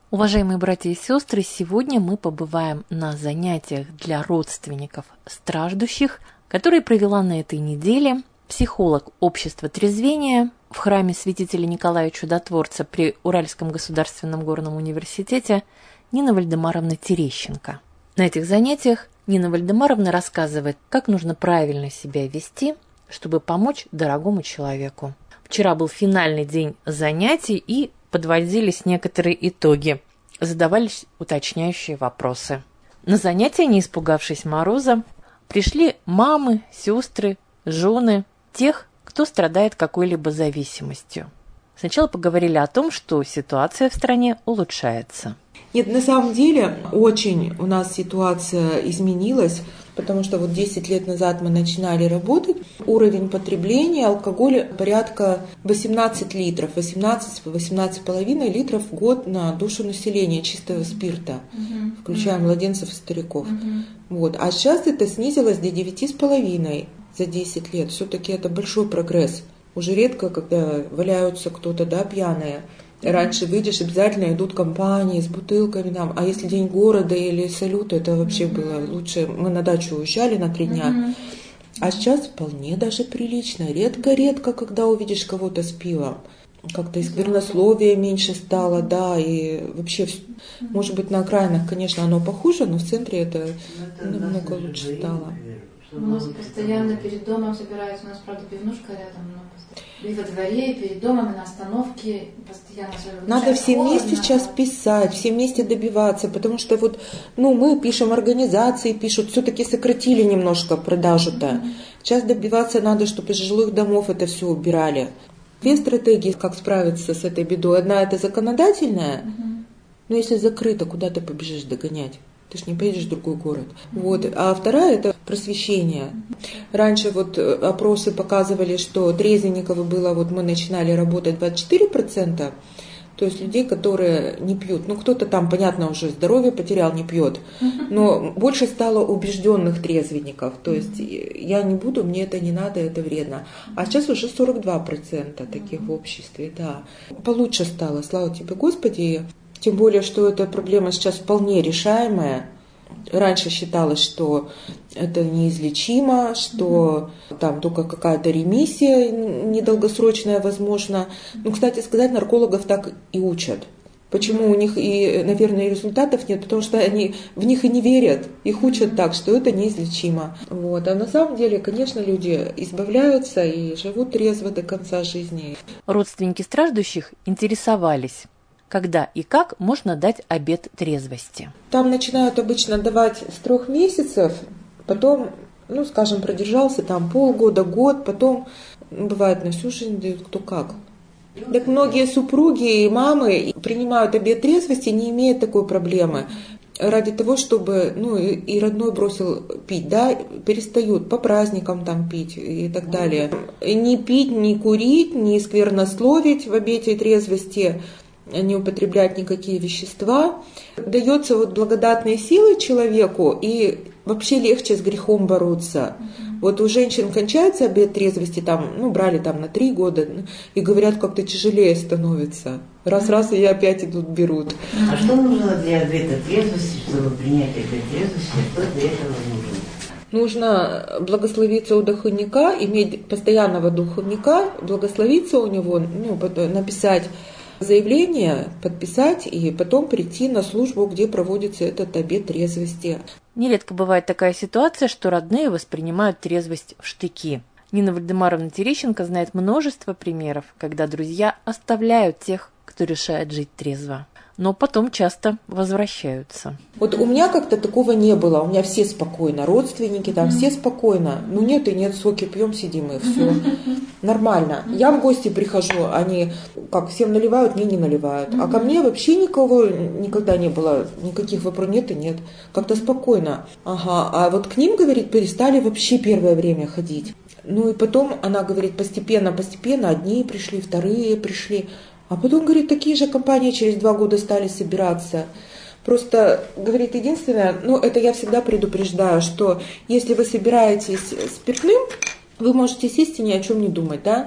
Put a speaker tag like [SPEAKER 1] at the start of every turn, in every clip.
[SPEAKER 1] Уважаемые братья и сестры, сегодня мы побываем на занятиях для родственников страждущих, которые провела на этой неделе психолог общества трезвения в храме святителя Николая Чудотворца при Уральском государственном горном университете Нина Вальдемаровна Терещенко. На этих занятиях Нина Вальдемаровна рассказывает, как нужно правильно себя вести, чтобы помочь дорогому человеку. Вчера был финальный день занятий и подводились некоторые итоги, задавались уточняющие вопросы. На занятия, не испугавшись мороза, пришли мамы, сестры, жены тех, кто страдает какой-либо зависимостью. Сначала поговорили о том, что ситуация в стране улучшается.
[SPEAKER 2] Нет, на самом деле очень у нас ситуация изменилась, потому что вот 10 лет назад мы начинали работать. Уровень потребления алкоголя порядка 18 литров, 18,5 литров в год на душу населения чистого спирта, включая младенцев и стариков. Вот. А сейчас это снизилось до 9,5 за 10 лет. Все-таки это большой прогресс. Уже редко, когда валяются кто-то, пьяные. Раньше выйдешь, обязательно идут компании с бутылками нам. А если день города или салют, это вообще было лучше. Мы на дачу уезжали на 3 дня. А сейчас вполне даже прилично. Редко-редко, когда увидишь кого-то с пивом. Как-то и сквернословия меньше стало, и вообще, может быть, на окраинах, конечно, оно похуже, но в центре это намного лучше стало.
[SPEAKER 3] У нас постоянно перед домом собираются, у нас, правда, пивнушка рядом, но и во дворе, и перед домом, и на остановке постоянно.
[SPEAKER 2] Надо все вместе сейчас писать, все вместе добиваться, потому что мы пишем, организации пишут, все-таки сократили немножко продажу-то. Сейчас добиваться надо, чтобы из жилых домов это все убирали. 2 стратегии, как справиться с этой бедой. Одна это законодательная, но если закрыто, куда ты побежишь догонять? Ты ж не поедешь в другой город. А вторая это просвещение. Раньше опросы показывали, что трезвенников было, мы начинали работать 24%, то есть людей, которые не пьют. Кто-то там, понятно, уже здоровье потерял, не пьет. Но больше стало убежденных трезвенников. То есть я не буду, мне это не надо, это вредно. А сейчас уже 42% таких в обществе, Получше стало, слава тебе, Господи. Тем более, что эта проблема сейчас вполне решаемая. Раньше считалось, что это неизлечимо, что там только какая-то ремиссия недолгосрочная возможна. Кстати сказать, наркологов так и учат. Почему у них и, наверное, результатов нет? Потому что они в них и не верят. Их учат так, что это неизлечимо. А на самом деле, конечно, люди избавляются и живут трезво до конца жизни.
[SPEAKER 1] Родственники страждущих интересовались, когда и как можно дать обет трезвости.
[SPEAKER 2] Там начинают обычно давать с 3 месяцев, потом, продержался там полгода, год, потом, бывает, на всю жизнь дают кто как. Так многие супруги и мамы принимают обет трезвости, не имея такой проблемы. Ради того, чтобы, и родной бросил пить, перестают по праздникам там пить и так далее. Не пить, не курить, не сквернословить в обете трезвости, не употреблять никакие вещества. Дается благодатные силы человеку, и вообще легче с грехом бороться. У женщин кончается обет трезвости, брали на 3 года, и говорят, как-то тяжелее становится. Раз, и опять идут, берут.
[SPEAKER 4] А что нужно для обета трезвости, чтобы принять обет трезвости? Что для этого нужно?
[SPEAKER 2] Нужно благословиться у духовника, иметь постоянного духовника, благословиться у него, написать заявление, подписать и потом прийти на службу, где проводится этот обет трезвости.
[SPEAKER 1] Нередко бывает такая ситуация, что родные воспринимают трезвость в штыки. Нина Вальдемаровна Терещенко знает множество примеров, когда друзья оставляют тех, кто решает жить трезво, но потом часто возвращаются.
[SPEAKER 2] У меня как-то такого не было. У меня все спокойно, родственники там все спокойно. Нет и нет, соки пьем, сидим и все. Нормально. Я в гости прихожу, они всем наливают, мне не наливают. А ко мне вообще никогда не было, никаких вопросов нет и нет. Как-то спокойно. А к ним, говорит, перестали вообще первое время ходить. И потом она говорит, постепенно, одни пришли, вторые пришли. А потом, говорит, такие же компании через 2 года стали собираться. Просто, говорит, единственное, это я всегда предупреждаю, что если вы собираетесь спиртным, вы можете сесть и ни о чем не думать,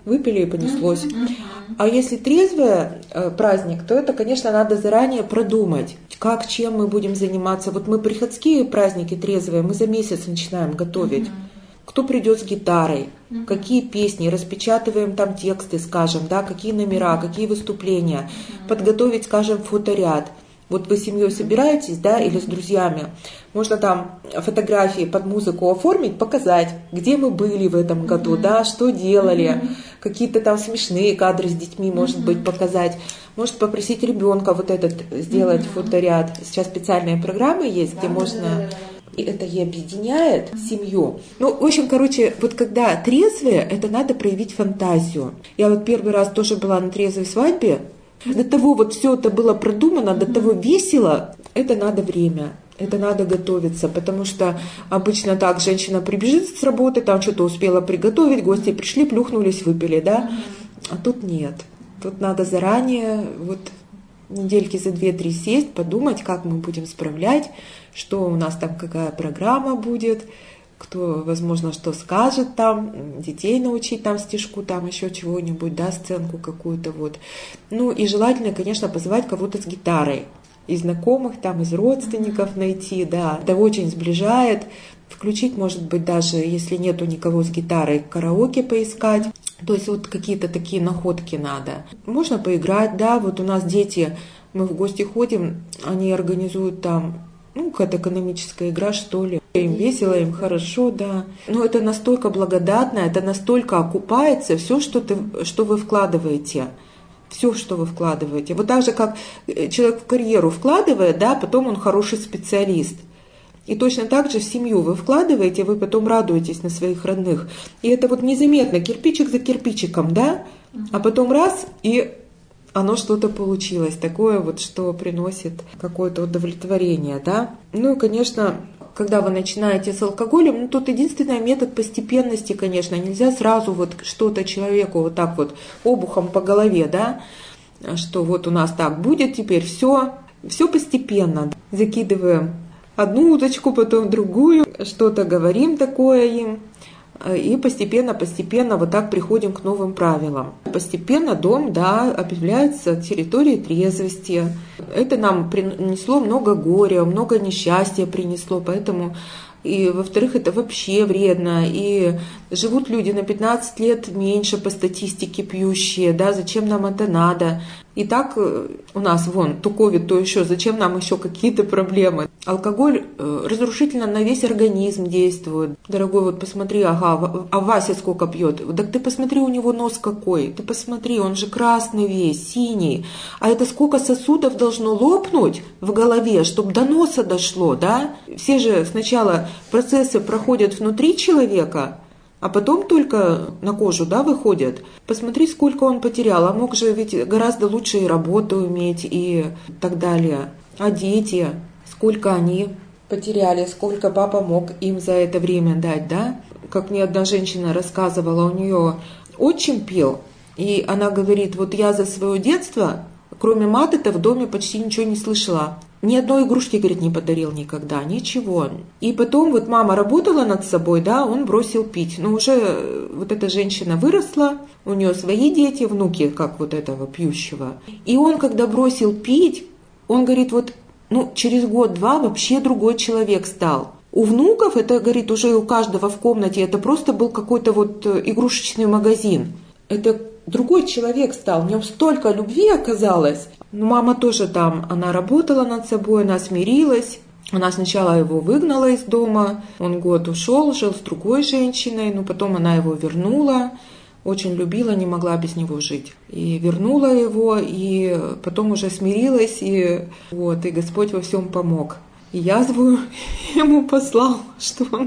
[SPEAKER 2] выпили и понеслось. А если трезвый праздник, то это, конечно, надо заранее продумать, как, чем мы будем заниматься. Вот мы приходские праздники трезвые, мы за месяц начинаем готовить. Кто придет с гитарой, какие песни, распечатываем там тексты, скажем, да, какие номера, какие выступления, подготовить, скажем, фоторяд. Вот вы с семьей собираетесь, да, или с друзьями, можно там фотографии под музыку оформить, показать, где мы были в этом году, да, что делали, какие-то там смешные кадры с детьми, может быть, показать. Может попросить ребенка вот этот сделать фоторяд. Сейчас специальные программы есть, где можно... И это и объединяет семью. Ну, в общем, короче, вот когда трезвые, это надо проявить фантазию. Я вот первый раз тоже была на трезвой свадьбе. До того вот все это было продумано, до того весело. Это надо время. Это надо готовиться, потому что обычно так женщина прибежит с работы, там что-то успела приготовить, гости пришли, плюхнулись, выпили, да? А тут нет. Тут надо заранее, вот недельки за 2-3 сесть, подумать, как мы будем справлять, что у нас там, какая программа будет, кто, возможно, что скажет там, детей научить там стишку, там еще чего-нибудь, да, сценку какую-то вот. Ну и желательно, конечно, позвать кого-то с гитарой. Из знакомых, там, из родственников найти, да. Это очень сближает. Включить, может быть, даже если нету никого с гитарой, караоке поискать. То есть вот какие-то такие находки надо. Можно поиграть, да, вот у нас дети, мы в гости ходим, они организуют там, ну, какая-то экономическая игра, что ли. Им весело, им хорошо, да. Но это настолько благодатно, это настолько окупается все, что вы вкладываете. Все, что вы вкладываете. Вот так же, как человек в карьеру вкладывает, да, потом он хороший специалист. И точно так же в семью вы вкладываете, вы потом радуетесь на своих родных. И это вот незаметно, кирпичик за кирпичиком, да? А потом раз, и оно что-то получилось. Такое вот, что приносит какое-то удовлетворение, да? Ну и, конечно, когда вы начинаете с алкоголем, ну тут единственный метод постепенности, конечно. Нельзя сразу вот что-то человеку вот так вот обухом по голове, да? Что вот у нас так будет теперь, все постепенно. Закидываем одну удочку, потом другую, что-то говорим такое им, и постепенно вот так приходим к новым правилам. Постепенно дом, да, объявляется территорией трезвости. Это нам принесло много горя, много несчастья принесло, поэтому... И, во-вторых, это вообще вредно. И живут люди на 15 лет меньше по статистике пьющие. Да, зачем нам это надо? И так у нас вон, то ковид, то еще. Зачем нам еще какие-то проблемы? Алкоголь разрушительно на весь организм действует. Дорогой, вот посмотри, ага, а Вася сколько пьет? Так ты посмотри, у него нос какой. Ты посмотри, он же красный весь, синий. А это сколько сосудов должно лопнуть в голове, чтобы до носа дошло, да? Все же сначала процессы проходят внутри человека, а потом только на кожу, да, выходят. Посмотри, сколько он потерял. А мог же ведь гораздо лучше и работу иметь, и так далее. А дети, сколько они потеряли, сколько папа мог им за это время дать, да? Как мне одна женщина рассказывала, у нее отчим пил, и она говорит, вот я за свое детство, кроме маты-то в доме почти ничего не слышала. Ни одной игрушки, говорит, не подарил никогда, ничего. И потом вот мама работала над собой, да, он бросил пить. Но уже вот эта женщина выросла, у нее свои дети, внуки, как вот этого пьющего. И он, когда бросил пить, он говорит, вот, ну, через год-два вообще другой человек стал. У внуков, это, говорит, уже у каждого в комнате, это просто был какой-то вот игрушечный магазин. Это другой человек стал, в нем столько любви оказалось. Но мама тоже там, она работала над собой, она смирилась. Она сначала его выгнала из дома, он год ушел, жил с другой женщиной, но потом она его вернула. Очень любила, не могла без него жить. И вернула его, и потом уже смирилась, и Господь во всем помог. И язву ему послал, что он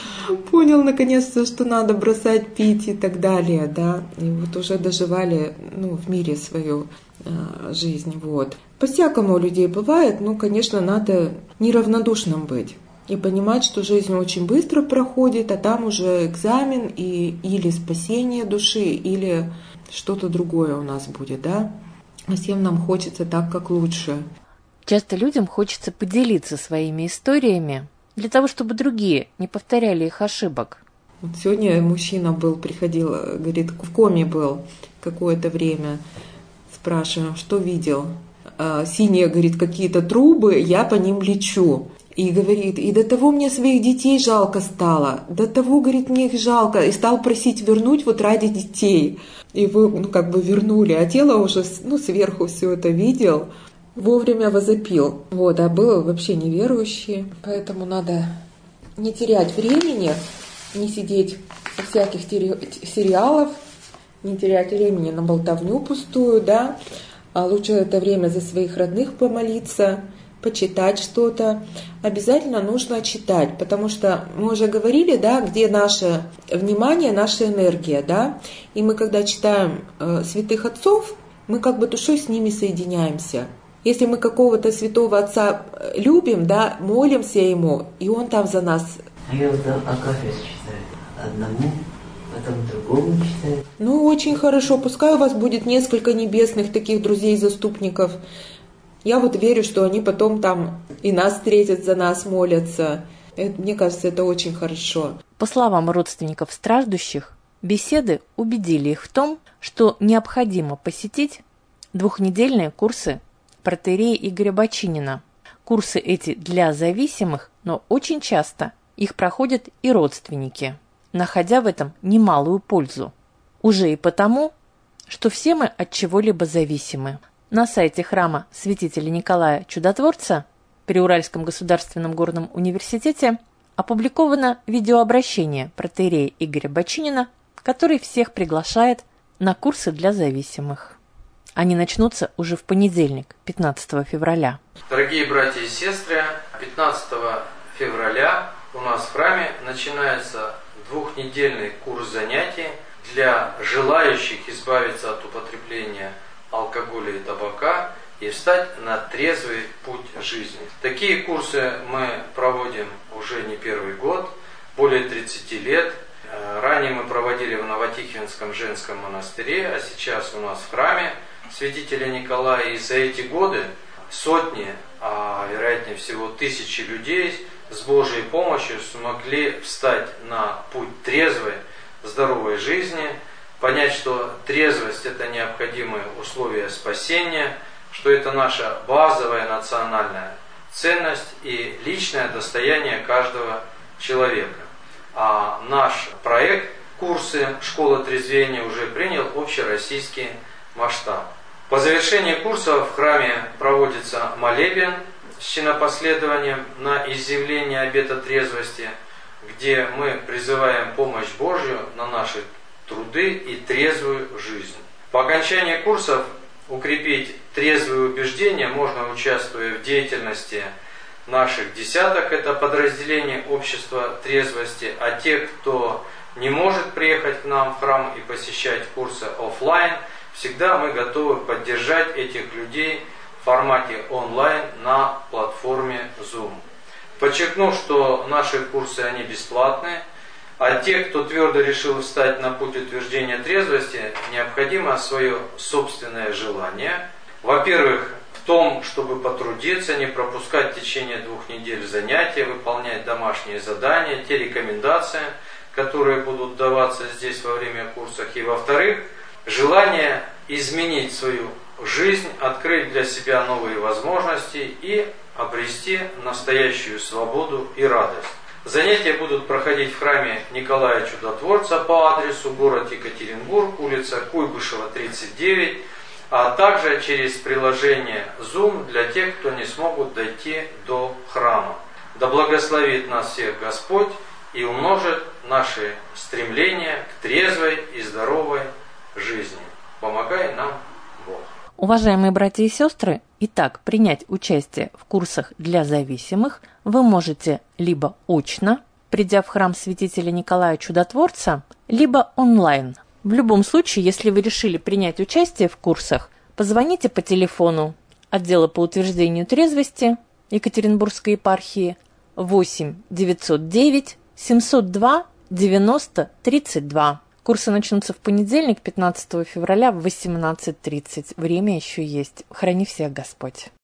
[SPEAKER 2] понял наконец-то, что надо бросать пить и так далее, да. И вот уже доживали, в мире свою жизнь, вот. По-всякому у людей бывает, но, конечно, надо неравнодушным быть. И понимать, что жизнь очень быстро проходит, а там уже экзамен или спасение души, или что-то другое у нас будет, да. А всем нам хочется так, как лучше.
[SPEAKER 1] Часто людям хочется поделиться своими историями для того, чтобы другие не повторяли их ошибок.
[SPEAKER 2] Вот сегодня мужчина приходил, говорит, в коме был какое-то время. Спрашиваем, что видел? Синие, говорит, какие-то трубы, я по ним лечу. И говорит, и до того мне своих детей жалко стало, до того, говорит, мне их жалко, и стал просить вернуть вот ради детей. И вы, вернули, а тело уже, сверху все это видел, вовремя возопил. А был вообще неверующий, поэтому надо не терять времени, не сидеть во всяких сериалов, не терять времени на болтовню пустую, да, а лучше это время за своих родных помолиться, почитать что-то. Обязательно нужно читать, потому что мы уже говорили, да, где наше внимание, наша энергия, да, и мы когда читаем святых отцов, мы душой с ними соединяемся. Если мы какого-то святого отца любим, да, молимся ему, и он там за нас.
[SPEAKER 4] А я Акафист читаю одному, потом другому читаю.
[SPEAKER 2] Очень хорошо, пускай у вас будет несколько небесных таких друзей-заступников. Я верю, что они потом там и нас встретят, за нас молятся. Мне кажется, это очень хорошо.
[SPEAKER 1] По словам родственников страждущих, беседы убедили их в том, что необходимо посетить двухнедельные курсы протоиерея Игоря Бочинина. Курсы эти для зависимых, но очень часто их проходят и родственники, находя в этом немалую пользу. Уже и потому, что все мы от чего-либо зависимы. На сайте храма святителя Николая Чудотворца при Уральском государственном горном университете опубликовано видеообращение протоиерея Игоря Бочинина, который всех приглашает на курсы для зависимых. Они начнутся уже в понедельник, 15 февраля.
[SPEAKER 5] Дорогие братья и сестры, 15 февраля у нас в храме начинается двухнедельный курс занятий для желающих избавиться от употребления алкоголя и табака и встать на трезвый путь жизни. Такие курсы мы проводим уже не первый год, более 30 лет. Ранее мы проводили в Новотихвинском женском монастыре, а сейчас у нас в храме святителя Николая. И за эти годы сотни, а вероятнее всего тысячи людей с Божьей помощью смогли встать на путь трезвой, здоровой жизни, понять, что трезвость – это необходимое условие спасения, что это наша базовая национальная ценность и личное достояние каждого человека. А наш проект «Курсы Школа трезвения» уже принял общероссийский масштаб. По завершении курса в храме проводится молебен с чинопоследованием на изъявление обета трезвости, где мы призываем помощь Божью на наши труды и трезвую жизнь. По окончании курсов укрепить трезвые убеждения можно, участвуя в деятельности наших десяток, это подразделение общества трезвости, а те, кто не может приехать к нам в храм и посещать курсы офлайн, всегда мы готовы поддержать этих людей в формате онлайн на платформе Zoom. Подчеркну, что наши курсы, они бесплатные, а те, кто твердо решил встать на путь утверждения трезвости, необходимо свое собственное желание. Во-первых, в том, чтобы потрудиться, не пропускать в течение 2 недель занятия, выполнять домашние задания, те рекомендации, которые будут даваться здесь во время курсов. И во-вторых, желание изменить свою жизнь, открыть для себя новые возможности и обрести настоящую свободу и радость. Занятия будут проходить в храме Николая Чудотворца по адресу город Екатеринбург, улица Куйбышева, 39, а также через приложение Zoom для тех, кто не смогут дойти до храма. Да благословит нас всех Господь и умножит наши стремления к трезвой и здоровой жизни. Помогай нам Бог.
[SPEAKER 1] Уважаемые братья и сестры, итак, принять участие в курсах для зависимых вы можете либо очно, придя в храм святителя Николая Чудотворца, либо онлайн. В любом случае, если вы решили принять участие в курсах, позвоните по телефону отдела по утверждению трезвости Екатеринбургской епархии 8 909 702 90 32. Курсы начнутся в понедельник, 15 февраля в 18:30. Время еще есть. Храни всех Господь.